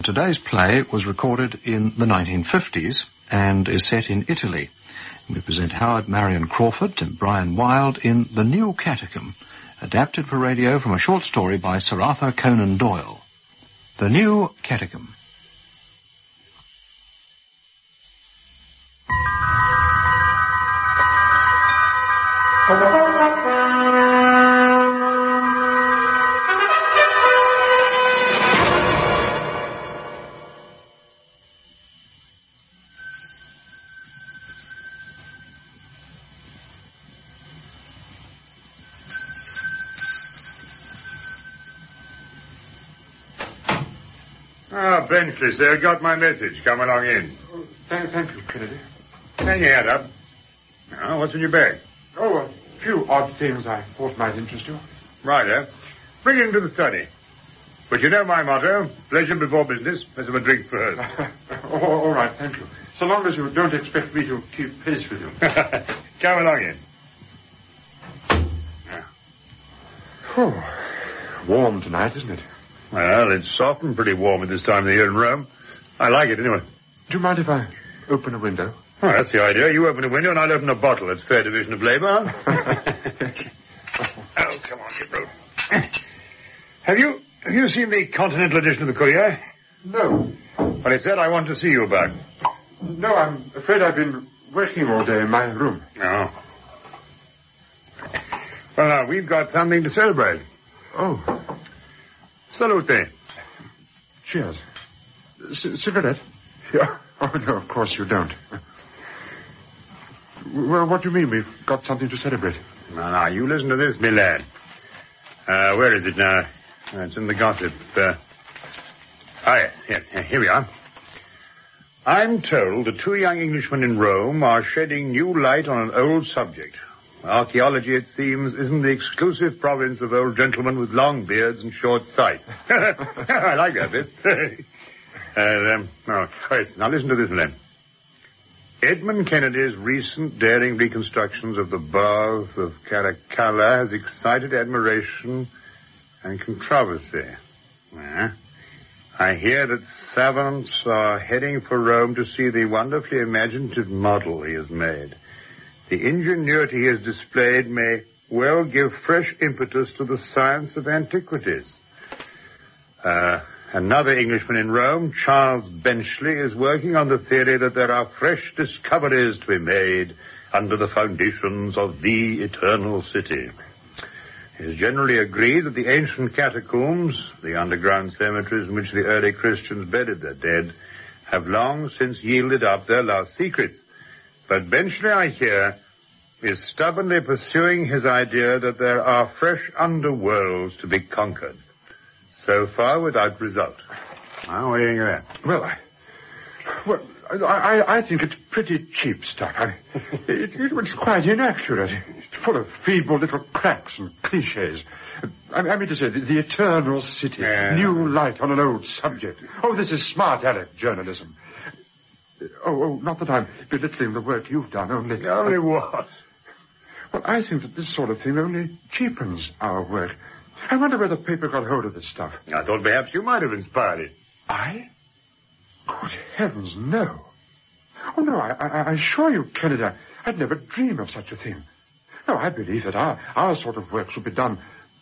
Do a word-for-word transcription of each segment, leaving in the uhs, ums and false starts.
Today's play was recorded in the nineteen fifties and is set in Italy. We present Howard Marion Crawford and Brian Wilde in The New Catechism, adapted for radio from a short story by Sir Arthur Conan Doyle. The New Catechism. Ah, Benchley, sir, got my message. Come along in. Oh, thank, thank you, Kennedy. Hang your head up. Now, what's in your bag? Oh, a few odd things I thought might interest you. Righto. Bring it into the study. But you know my motto, pleasure before business. Let's have a drink first. oh, all right, thank you. So long as you don't expect me to keep pace with you. Come along in. Now. Oh, warm tonight, isn't it? Well, it's often pretty warm at this time of the year in Rome. I like it anyway. Do you mind if I open a window? Oh, that's the idea. You open a window and I'll open a bottle. It's fair division of labour. Oh, come on, you brute. Have you have you seen the Continental edition of the Courier? No. Well, it said I want to see you about. No, I'm afraid I've been working all day in my room. No. Well, now, we've got something to celebrate. Oh. Salute. Cheers. C- cigarette? Yeah. Oh, no, of course you don't. Well, what do you mean we've got something to celebrate? Now, now, you listen to this, me lad. Uh, where is it now? Uh, it's in the gossip. Uh, oh, yes, here, here we are. I'm told that two young Englishmen in Rome are shedding new light on an old subject. Archaeology, it seems, isn't the exclusive province of old gentlemen with long beards and short sight. I like that bit. uh, um, oh, yes, now listen to this, then. Edmund Kennedy's recent daring reconstructions of the baths of Caracalla has excited admiration and controversy. Yeah. I hear that savants are heading for Rome to see the wonderfully imaginative model he has made. The ingenuity he has displayed may well give fresh impetus to the science of antiquities. Uh, another Englishman in Rome, Charles Benchley, is working on the theory that there are fresh discoveries to be made under the foundations of the eternal city. It is generally agreed that the ancient catacombs, the underground cemeteries in which the early Christians buried their dead, have long since yielded up their lost secrets. But Benchley, I hear, is stubbornly pursuing his idea that there are fresh underworlds to be conquered. So far, without result. Now, what do you think of that? Well, I... Well, I, I think it's pretty cheap stuff. I, it, it was quite inaccurate. It's full of feeble little cracks and cliches. I, I mean to say, the, the eternal city, yeah. New light on an old subject. Oh, this is smart Alec journalism. Oh, oh, not that I'm belittling the work you've done, only... Only what? Well, I think that this sort of thing only cheapens our work. I wonder where the paper got hold of this stuff. I thought perhaps you might have inspired it. I? Good heavens, no. Oh, no, I, I, I assure you, Kennedy, I, I'd never dream of such a thing. No, I believe that our, our sort of work should be done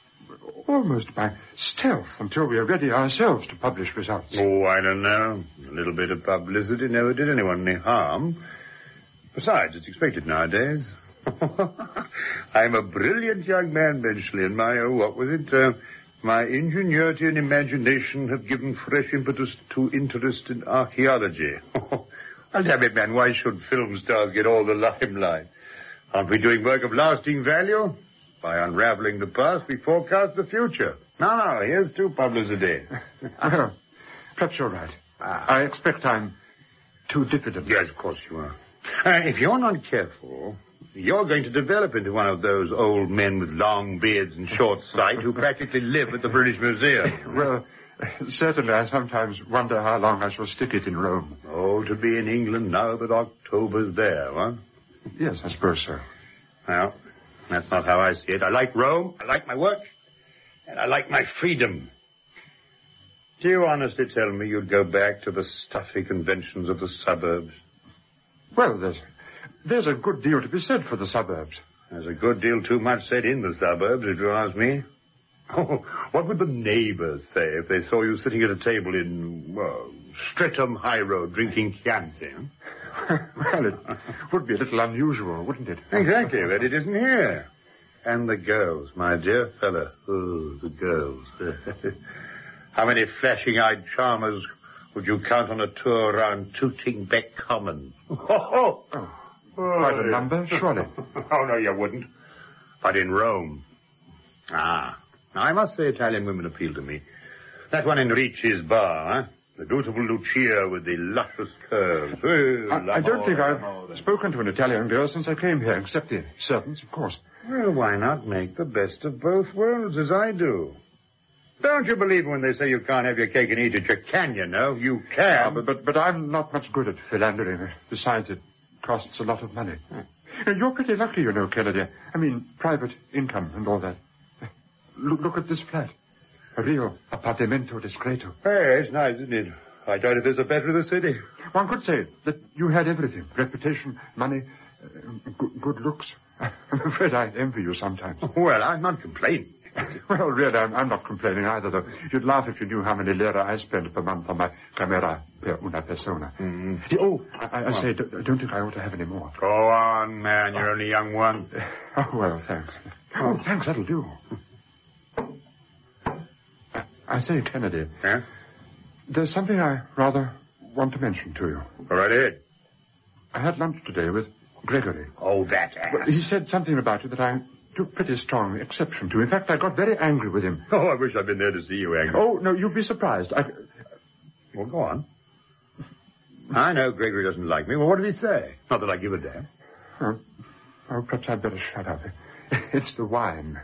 almost by stealth until we are ready ourselves to publish results. Oh, I don't know. A little bit of publicity never did anyone any harm. Besides, it's expected nowadays. I'm a brilliant young man, Benchley, and my, oh, what was it? Uh, my ingenuity and imagination have given fresh impetus to interest in archaeology. Well, damn it, man, why should film stars get all the limelight? Aren't we doing work of lasting value? By unraveling the past, we forecast the future. No, no, here's to publicity. Well, perhaps you're right. Ah. I expect I'm too diffident. Yes, of course you are. Uh, if you're not careful, you're going to develop into one of those old men with long beards and short sight who practically live at the British Museum. Well, certainly I sometimes wonder how long I shall stick it in Rome. Oh, to be in England now that October's there, huh? Yes, I suppose so. Well, that's not how I see it. I like Rome, I like my work, and I like my freedom. Do you honestly tell me you'd go back to the stuffy conventions of the suburbs? Well, there's, there's a good deal to be said for the suburbs. There's a good deal too much said in the suburbs, if you ask me. Oh, what would the neighbors say if they saw you sitting at a table in, well, Streatham High Road drinking Chianti? Well, it would be a little unusual, wouldn't it? Exactly, but it isn't here. And the girls, my dear fellow. Oh, the girls. How many flashing-eyed charmers would you count on a tour around Tooting Beck Common? Oh, oh, quite a number, surely. Oh, no, you wouldn't. But in Rome. Ah, I must say Italian women appeal to me. That one in Ricci's bar, huh? The beautiful Lucia with the luscious curves. Well, I, I don't think I've spoken to an Italian girl since I came here, except the servants, of course. Well, why not make the best of both worlds, as I do? Don't you believe when they say you can't have your cake and eat it? You can, you know. You can. Oh, but, but, but I'm not much good at philandering. Besides, it costs a lot of money. Hmm. You're pretty lucky, you know, Kennedy. I mean, private income and all that. Look, look at this flat. A real appartamento discreto. Hey, it's nice, isn't it? I doubt if there's a better in the city. One could say that you had everything. Reputation, money, uh, good, good looks. I'm afraid I envy you sometimes. Well, I'm not complaining. Well, really, I'm, I'm not complaining either, though. You'd laugh if you knew how many lira I spend per month on my camera per una persona. Mm-hmm. Oh, I, I, I say, don't, don't think I ought to have any more. Go on, man. You're oh. only young once. Oh, well, thanks. Oh, thanks, that'll do. I say, Kennedy. Yeah? There's something I rather want to mention to you. Go right ahead. I had lunch today with Gregory. Oh, that ass. Well, he said something about you that I took pretty strong exception to. In fact, I got very angry with him. Oh, I wish I'd been there to see you angry. Oh, no, you'd be surprised. I... Well, go on. I know Gregory doesn't like me. Well, what did he say? Not that I give a damn. Oh, oh perhaps I'd better shut up. It's the wine.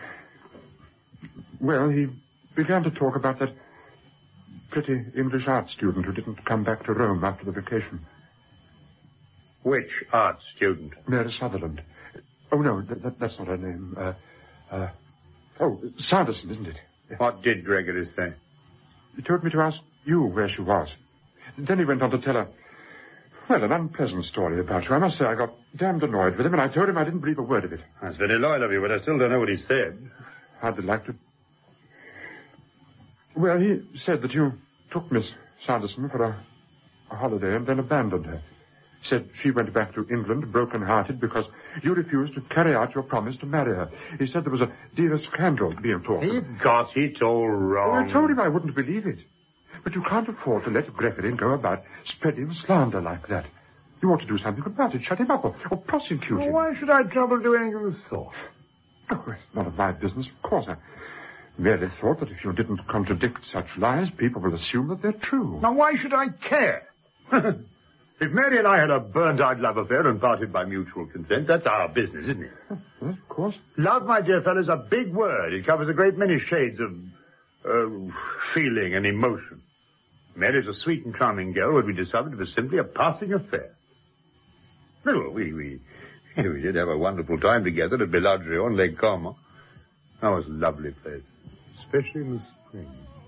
Well, he began to talk about that pretty English art student who didn't come back to Rome after the vacation. Which art student? Mary Sutherland. Oh, no, that, that, that's not her name. Uh, uh, oh, Sanderson, isn't it? What did Gregory say? He told me to ask you where she was. Then he went on to tell her, well, an unpleasant story about you. I must say I got damned annoyed with him, and I told him I didn't believe a word of it. That's very loyal of you, but I still don't know what he said. I'd like to... Well, he said that you took Miss Sanderson for a, a holiday and then abandoned her. Said she went back to England broken-hearted because you refused to carry out your promise to marry her. He said there was a deal of scandal being talked. He's got it all wrong. Well, I told him I wouldn't believe it. But you can't afford to let Gregory go about spreading slander like that. You ought to do something about it. Shut him up or, or prosecute well, him. Why should I trouble doing anything of the sort? Oh, it's none of my business, of course. I merely thought that if you didn't contradict such lies, people will assume that they're true. Now, why should I care? If Mary and I had a burnt-out love affair and parted by mutual consent, that's our business, isn't it? Yes, of course. Love, my dear fellow, is a big word. It covers a great many shades of uh, feeling and emotion. Mary's a sweet and charming girl, but we discovered it was simply a passing affair. Well, we, we, we did have a wonderful time together at Bellagio on Lake Como. That was a lovely place, especially in the spring.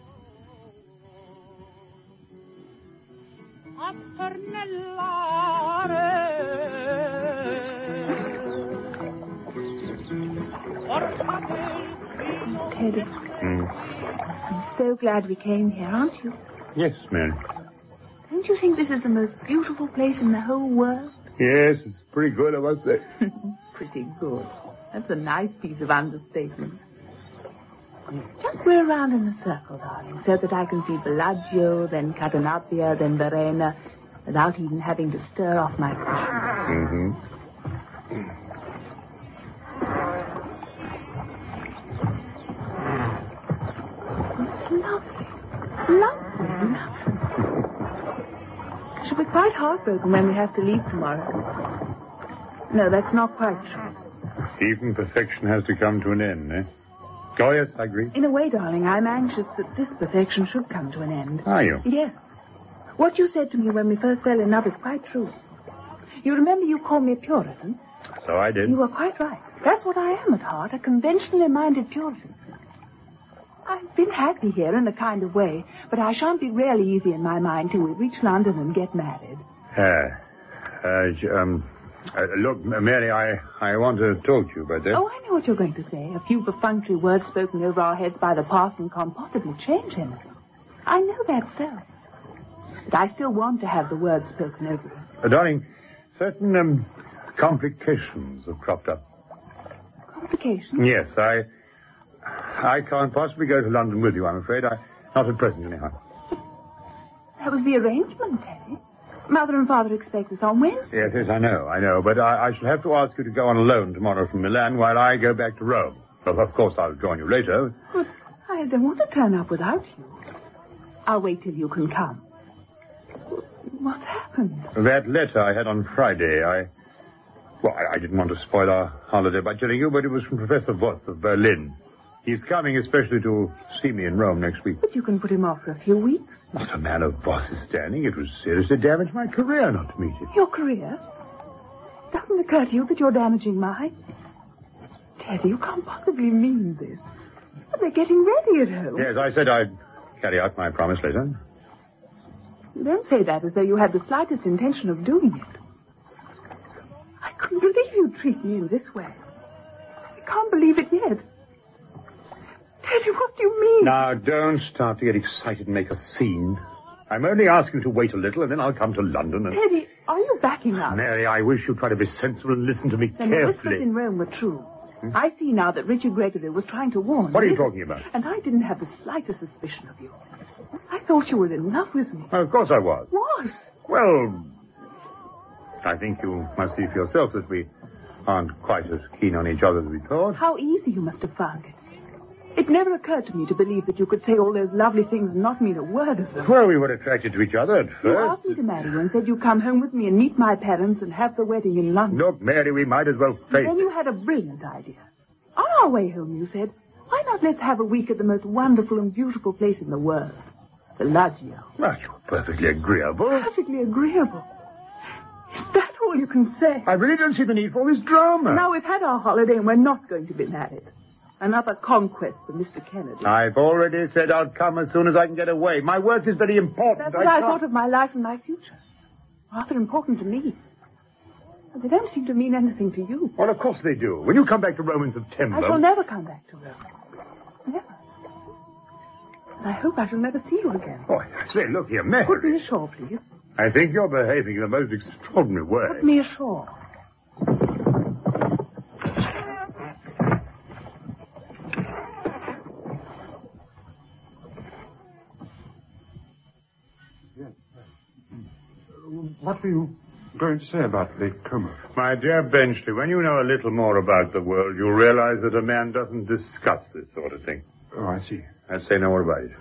Teddy, Mm. I'm so glad we came here, aren't you? Yes, Mary. Don't you think this is the most beautiful place in the whole world? Yes, it's pretty good, I must say. Pretty good. That's a nice piece of understatement. Just go around in a circle, darling, so that I can see Bellagio, then Cadenabia, then Verena, without even having to stir off my cushions. Mm-hmm. It's lovely. Lovely, lovely. I shall be quite heartbroken when we have to leave tomorrow. No, that's not quite true. Even perfection has to come to an end, eh? Oh, yes, I agree. In a way, darling, I'm anxious that this perfection should come to an end. Are you? Yes. What you said to me when we first fell in love is quite true. You remember you called me a Puritan? So I did. You were quite right. That's what I am at heart, a conventionally minded Puritan. I've been happy here in a kind of way, but I shan't be really easy in my mind till we reach London and get married. Uh, uh, um, uh, look, Mary, I, I want to talk to you about that. Oh, I know what you're going to say. A few perfunctory words spoken over our heads by the parson can't possibly change him. I know that, so. But I still want to have the words spoken over us. Uh, darling, certain um, complications have cropped up. Complications? Yes, I... I can't possibly go to London with you, I'm afraid. I, not at present, anyhow. That was the arrangement, Teddy. Mother and Father expect us on Wednesday. Yes, yes, I know, I know. But I, I shall have to ask you to go on alone tomorrow from Milan while I go back to Rome. Well, of course, I'll join you later. But I don't want to turn up without you. I'll wait till you can come. What's happened? That letter I had on Friday, I... Well, I, I didn't want to spoil our holiday by telling you, but it was from Professor Voss of Berlin. He's coming especially to see me in Rome next week. But you can put him off for a few weeks. Not a man of Voss's standing. It would seriously damage my career not to meet him. Your career? Doesn't it occur to you that you're damaging mine? Teddy, you can't possibly mean this. But they're getting ready at home. Yes, I said I'd carry out my promise later. You don't say that as though you had the slightest intention of doing it. I couldn't believe you'd treat me in this way. I can't believe it yet. Teddy, what do you mean? Now, don't start to get excited and make a scene. I'm only asking you to wait a little, and then I'll come to London and... Teddy, are you backing up? Mary, I wish you'd try to be sensible and listen to me then the whispers carefully. in Rome were true. Hmm? I see now that Richard Gregory was trying to warn What me. are you talking about? And I didn't have the slightest suspicion of you. I thought you were in love with me. Well, of course I was. Was? Well, I think you must see for yourself that we aren't quite as keen on each other as we thought. How easy you must have found it. It never occurred to me to believe that you could say all those lovely things and not mean a word of them. Well, we were attracted to each other at You first. asked me to marry you and said you'd come home with me and meet my parents and have the wedding in London. Look, Mary, we might as well face Then it. you had a brilliant idea. On our way home, you said, why not let's have a week at the most wonderful and beautiful place in the world, Bellagio. Well, you're perfectly agreeable. Perfectly agreeable. Is that all you can say? I really don't see the need for all this drama. Now we've had our holiday and we're not going to be married. Another conquest for Mister Kennedy. I've already said I'll come as soon as I can get away. My work is very important. That's what I, I can't... thought of my life and my future. Rather important to me. But they don't seem to mean anything to you. Well, of course they do. When you come back to Rome in September... I shall never come back to Rome. Never. And I hope I shall never see you again. Oh, I say, look here, Mary. Put me ashore, please. I think you're behaving in the most extraordinary way. Put me ashore. What were you going to say about Lake Como? My dear Benchley, when you know a little more about the world, you'll realize that a man doesn't discuss this sort of thing. Oh, I see. I'd say no more about it.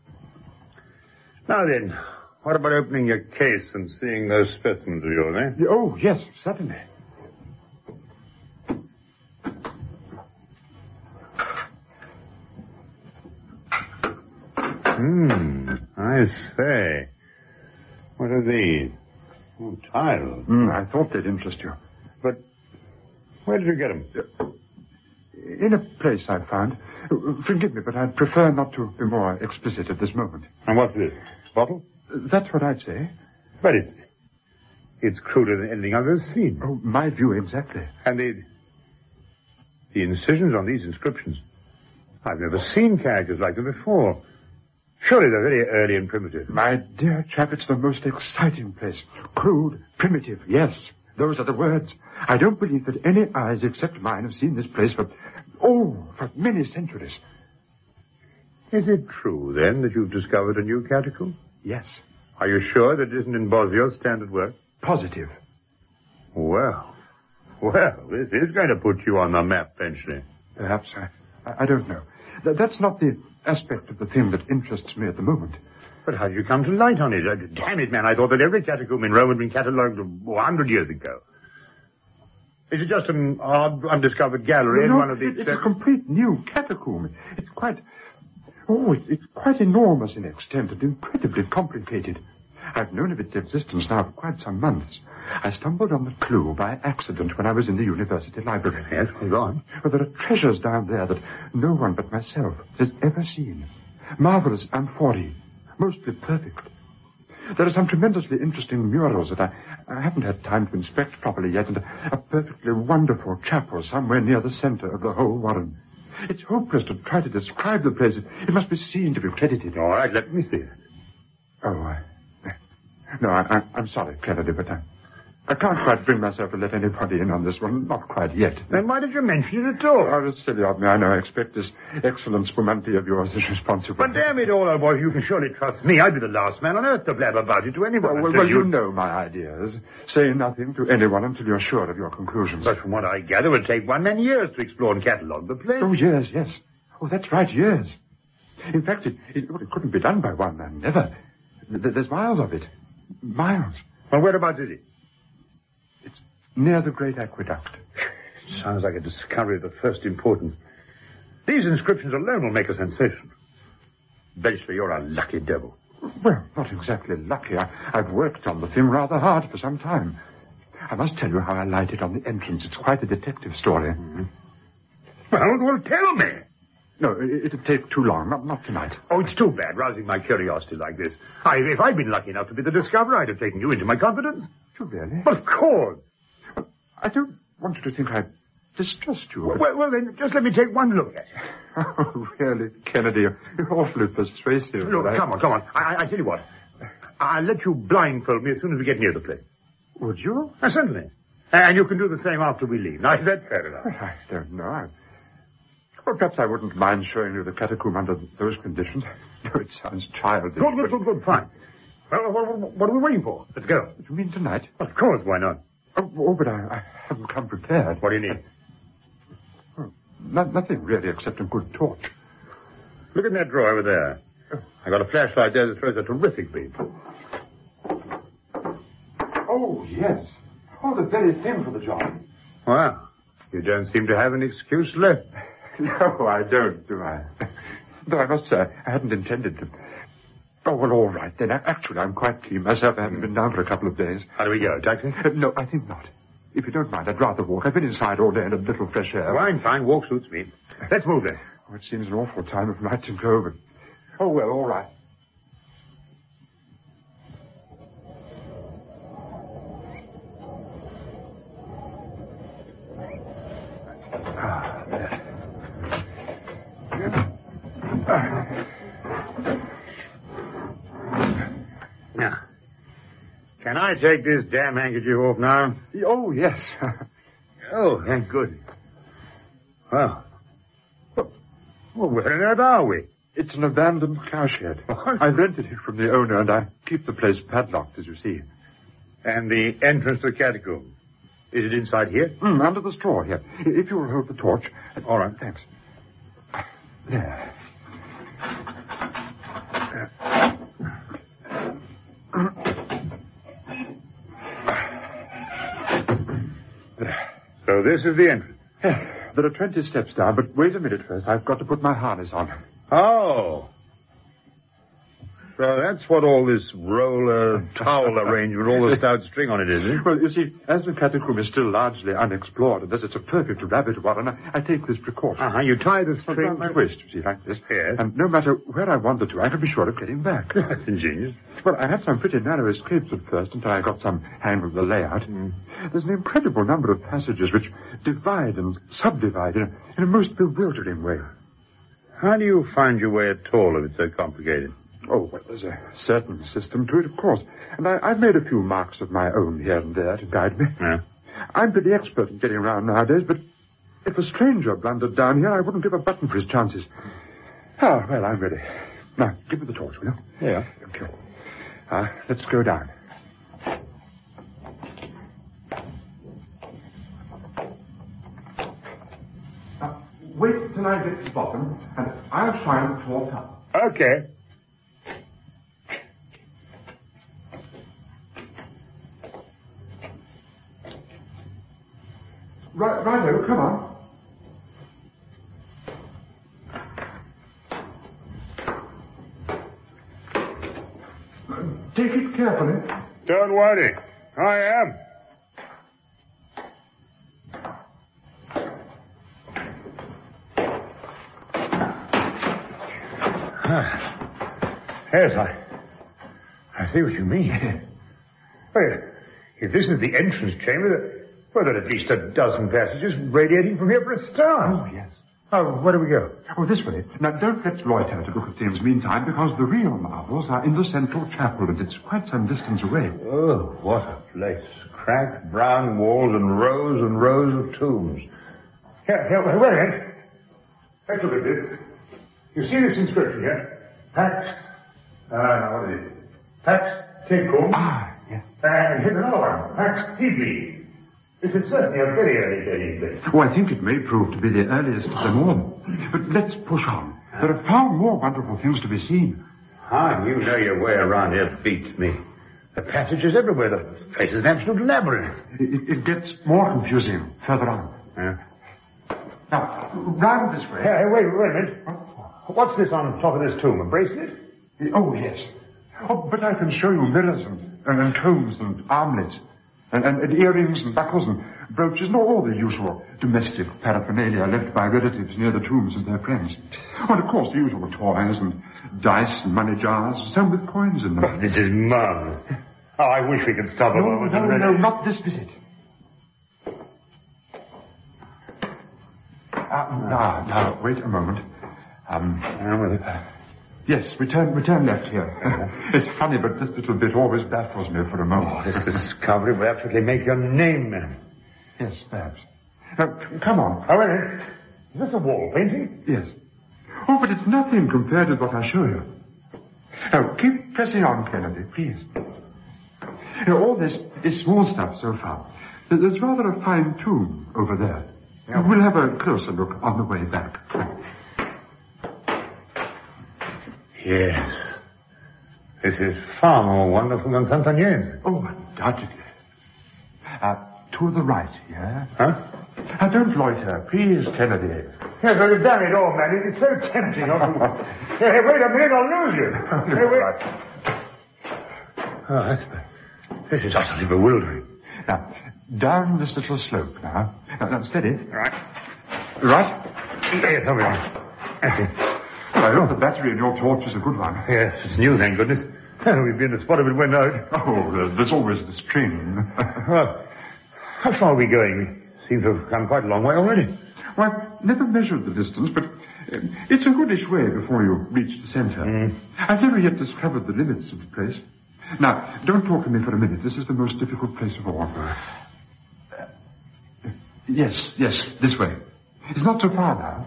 Now then, what about opening your case and seeing those specimens of yours, eh? Oh, yes, certainly. Hmm, I say. What are these? Oh, tiles. Mm, I thought they'd interest you. But where did you get them? In a place I found. Forgive me, but I'd prefer not to be more explicit at this moment. And what's this? Bottle? That's what I'd say. But it's... It's cruder than anything I've ever seen. Oh, my view exactly. And the... The incisions on these inscriptions. I've never seen characters like them before. Surely they're very early and primitive. My dear chap, it's the most exciting place. Crude, primitive, yes. Those are the words. I don't believe that any eyes except mine have seen this place for... Oh, for many centuries. Is it true, then, that you've discovered a new catacomb? Yes. Are you sure that it isn't in Bosio's standard work? Positive. Well, well, this is going to put you on the map, Benchley. Perhaps. I, I don't know. Th- that's not the aspect of the thing that interests me at the moment. But how did you come to light on it? Uh, damn it, man, I thought that every catacomb in Rome had been catalogued a hundred years ago. Is it just an odd, undiscovered gallery no, in one of these... It, it's a complete new catacomb. It's quite... Oh, it's, it's quite enormous in extent and incredibly complicated. I've known of its existence now for quite some months. I stumbled on the clue by accident when I was in the university library. Yes, go on. Well, there are treasures down there that no one but myself has ever seen. Marvelous amphorae, mostly perfect. There are some tremendously interesting murals that I, I haven't had time to inspect properly yet, and a, a perfectly wonderful chapel somewhere near the center of the whole warren. It's hopeless to try to describe the place. It, it must be seen to be credited. All right, let me see it. Oh, I... No, I, I, I'm sorry, Kennedy, but I, I can't quite bring myself to let anybody in on this one. Not quite yet. Then why did you mention it at all? Oh, it's silly of me. I know. I expect this excellent spumante of yours is responsible. But damn it all, old boy, you can surely trust me. I'd be the last man on earth to blab about it to anyone. Well, well, well you... you know my ideas. Say nothing to anyone until you're sure of your conclusions. But from what I gather, it would take one man years to explore and catalogue the place. Oh, years, yes. Oh, that's right, years. In fact, it, it, well, it couldn't be done by one man, never. There's miles of it. Miles. Well, whereabouts is it? It's near the Great Aqueduct. It sounds like a discovery of the first importance. These inscriptions alone will make a sensation. Benchley, you're a lucky devil. Well, not exactly lucky. I, I've worked on the thing rather hard for some time. I must tell you how I lighted on the entrance. It's quite a detective story. Mm-hmm. Well, well, tell me. No, it'd take too long. Not, not tonight. Oh, it's too bad, rousing my curiosity like this. I, if I'd been lucky enough to be the discoverer, I'd have taken you into my confidence. You really? Of course. Well, I don't want you to think I distrust you. But... Well, well, then, just let me take one look at it. Oh, really, Kennedy, you're awfully persuasive. Look, I... come on, come on. I, I, I tell you what. I'll let you blindfold me as soon as we get near the place. Would you? Uh, certainly. And you can do the same after we leave. Now, is that fair enough? Well, I don't know. I... Well, perhaps I wouldn't mind showing you the catacomb under those conditions. No, it sounds childish. Good, good, good, good, fine. Well, what, what are we waiting for? Let's go. You mean tonight? Of course, why not? Oh, oh but I, I haven't come prepared. What do you need? Oh, no, nothing really, except a good torch. Look in that drawer over there. Oh. I got a flashlight there that throws a terrific beam. Oh, yes. Oh, the very thing for the job. Well, you don't seem to have an excuse left. No, I don't, do I? Though I must say, I hadn't intended to. Oh, well, all right, then. Actually, I'm quite keen myself. I haven't been down for a couple of days. How do we go, taxi? Uh, no, I think not. If you don't mind, I'd rather walk. I've been inside all day and a little fresh air. Fine, fine. Walk suits me. Let's move then. Oh, it seems an awful time of night to go, but... Oh, well, all right. Ah, there. Now, can I take this damn handkerchief off now? Oh, yes. Oh, thank goodness. Well, well, where on earth are we? It's an abandoned cowshed. I rented it from the owner, and I keep the place padlocked, as you see. And the entrance to the catacomb? Is it inside here? Mm, under the straw here. If you'll hold the torch. All right. Thanks. There. So this is the entrance? Yeah. There are twenty steps down, but wait a minute first. I've got to put my harness on. Oh. So that's what all this roller towel arrangement, all the stout string on it is, eh? Well, you see, as the catacomb is still largely unexplored, and as it's a perfect rabbit warren, I, I take this precaution. Uh-huh, you tie the string... Around my waist, you see, like this. Yes. And no matter where I wander to, I can be sure of getting back. That's ingenious. Well, I had some pretty narrow escapes at first until I got some hang of the layout. Mm. There's an incredible number of passages which divide and subdivide in a, in a most bewildering way. How do you find your way at all if it's so complicated? Oh, well, there's a certain system to it, of course. And I, I've made a few marks of my own here and there to guide me. Yeah. I'm pretty expert in getting around nowadays, but if a stranger blundered down here, I wouldn't give a button for his chances. Ah, well, I'm ready. Now, give me the torch, will you? Yeah. Okay. Ah, uh, let's go down. Now, wait till I get to the bottom, and I'll shine the torch up. Okay. Right, righto, come on. Take it carefully. Don't worry. I am. Yes, I... I see what you mean. Well, if this is the entrance chamber, well, there are at least a dozen passages radiating from here for a start. Oh, yes. Oh, where do we go? Oh, this way. Now, don't let's loiter to look at things meantime, because the real marvels are in the central chapel, and it's quite some distance away. Oh, what a place. Cracked brown walls and rows and rows of tombs. Here, here, wait a minute. Let's look at this. You see this inscription here? Pax, uh, now what is it? Pax Tecum. Ah, yes. And here's another one. Pax Tibi. This is certainly a very early dating place. Oh, I think it may prove to be the earliest of them all. But let's push on. There are far more wonderful things to be seen. Ah, you know your way around here beats me. The passages everywhere. The place is an absolute labyrinth. It, it gets more confusing further on. Yeah. Now, round this way. Hey, wait, wait a minute. What's this on top of this tomb? A bracelet? Oh, yes. Oh, but I can show you mirrors and, and, and combs and armlets. And, and, and earrings and buckles and brooches and all the usual domestic paraphernalia left by relatives near the tombs of their friends. Oh, and of course the usual toys and dice and money jars, some with coins in them. Oh, this is marvelous. Oh, I wish we could stop a No, moment. no, and no, really- not this visit. Uh, now, now, wait a moment. Um, uh, yes, return, return left here. It's funny, but this little bit always baffles me for a moment. Oh, this discovery will absolutely make your name, man. Yes, perhaps. Now, c- come on. Oh, wait a minute. Is this a wall painting? Yes. Oh, but it's nothing compared with what I show you. Now, keep pressing on, Kennedy, please. Now, all this is small stuff so far. There- There's rather a fine tomb over there. Yeah. We'll have a closer look on the way back. Yes. This is far more wonderful than Sant'Agnese. Oh, undoubtedly. Uh, to the right, yeah? Huh? Uh, don't loiter, please, Kennedy. Yes, well, damn it all, man. It's so tempting. Hey, hey, wait a minute, I'll lose you. Hey, wait. Oh, that's... This is utterly bewildering. Now, down this little slope now. Now, now steady. Right. Right? Yes, over there. That's it. Well, I hope the battery in your torch is a good one. Yes, it's new, thank goodness. We'd be in the spot if it went out. Oh, uh, there's always this train. Well, how far are we going? We seem to have come quite a long way already. Well, I've never measured the distance, but uh, it's a goodish way before you reach the centre. Mm. I've never yet discovered the limits of the place. Now, don't talk to me for a minute. This is the most difficult place of all. Uh, yes, yes, this way. It's not so far now.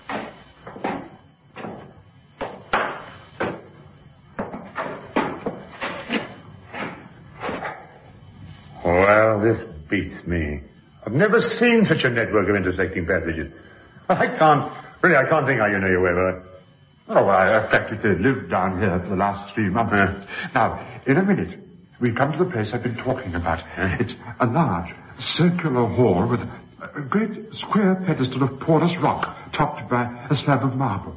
Well, this beats me. I've never seen such a network of intersecting passages. I can't, really, I can't think how you know your way about it. Oh, I practically lived down here for the last three months. Yeah. Now, in a minute, we come to the place I've been talking about. Yeah. It's a large, circular hall with a great square pedestal of porous rock topped by a slab of marble.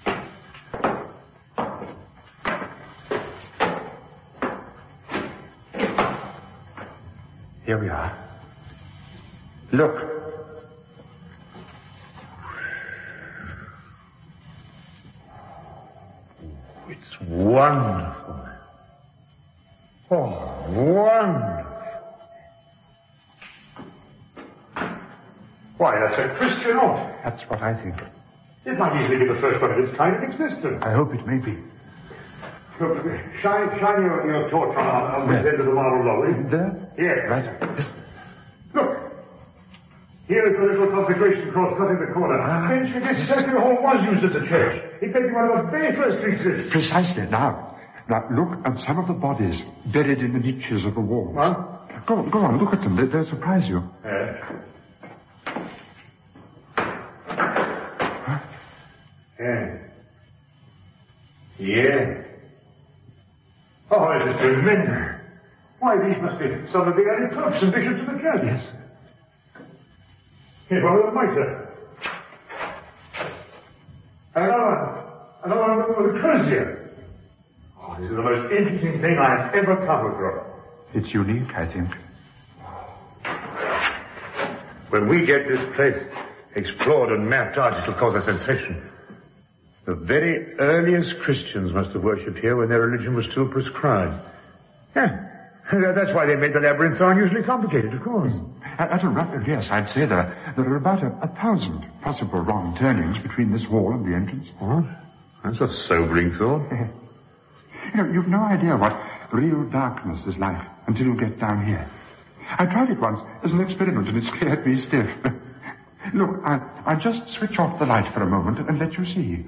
Here we are. Look. It's wonderful. Oh, wonderful. Why, that's a Christian oath. That's what I think. It might easily be the first one of its kind in existence. I hope it may be. Look, shine, shine your, your torch on, on this Where? end of the marble wall, will you? There? Yes. Right. Yes. Look. Here is the little consecration cross cut in the corner. Ah. Eventually, this circular hall was used as a church. It may be one of the very first to exist. Precisely. Now, now look at some of the bodies buried in the niches of the wall. Huh? Go on, go on, look at them. They, they'll surprise you. Yes. Huh? Yes. Yes. Oh, this is tremendous. Why, these must be some of the early popes and bishops of the church. Yes. Here, one of the mitre. Another one. Another one with a crozier. Oh, this is the most interesting thing I have ever come across. It's unique, I think. When we get this place explored and mapped out, it'll cause a sensation. The very earliest Christians must have worshipped here when their religion was still prescribed. Yeah. That's why they made the labyrinth so unusually complicated, of course. At, at a rough guess, I'd say there, there are about a, a thousand possible wrong turnings between this wall and the entrance. What? That's a sobering thought. You know, you've no idea what real darkness is like until you get down here. I tried it once as an experiment and it scared me stiff. Look, I'll, I'll just switch off the light for a moment and let you see.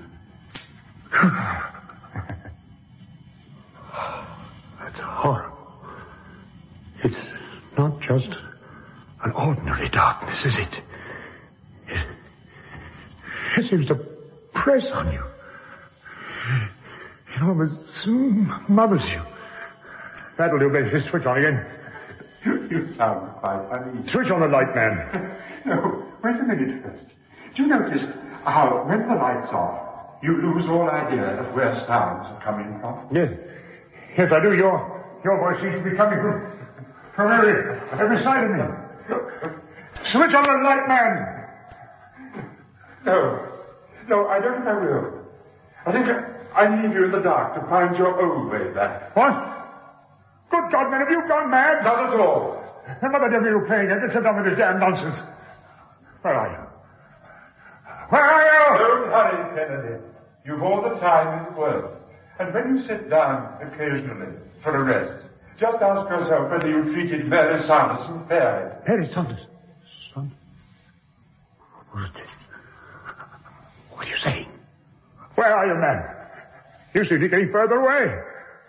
That's horrible. It's not just an ordinary darkness, is it? It, it seems to press on you. It almost smothers you. That'll do, baby. Switch on again. You sound quite funny. Switch on the light, man. No, wait a minute first. Do you notice how, when the light's off, you lose all idea of where sounds are coming from? Yes. Yes, I do. Your, your voice seems to be coming from... From every, every side of me. Switch on the light, man. No. No, I don't think I will. I think I, I leave you in the dark to find your own way back. What? Good God, man, have you gone mad? Not at all. Then what the devil are you playing at? Let's sit down with this damn nonsense. Where are you? Where are you? Don't hurry, Kennedy. You've all the time in the world. And when you sit down occasionally for a rest, just ask yourself whether you treated Mary Sanderson fairly. Mary Sanderson? Son? What is this? What are you saying? Where are you, man? You seem to be getting further away.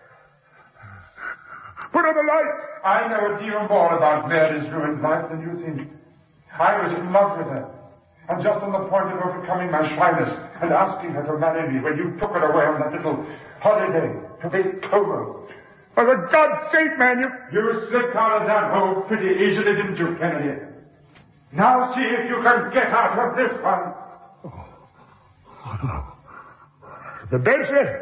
Put on the light! I know a deal more about Mary's ruined life than you think. I was in love with her. I'm just on the point of overcoming my shyness and asking her to marry me when you took her away on that little holiday to Lake Como. For the God's sake, man, you... You slipped out of that hole pretty easily, didn't you, Kennedy? Now see if you can get out of this one. Oh, oh no. The Benchley!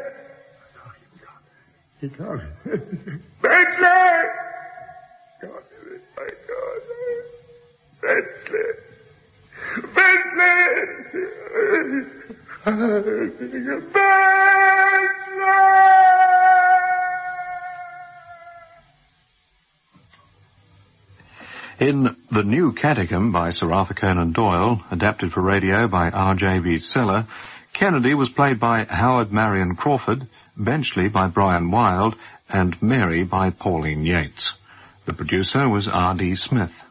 He can't. Benchley! God, my God. Benchley! Benchley! Benchley! In The New Catechism by Sir Arthur Conan Doyle, adapted for radio by R J V Seller, Kennedy was played by Howard Marion Crawford, Benchley by Brian Wilde, and Mary by Pauline Yates. The producer was R D Smith.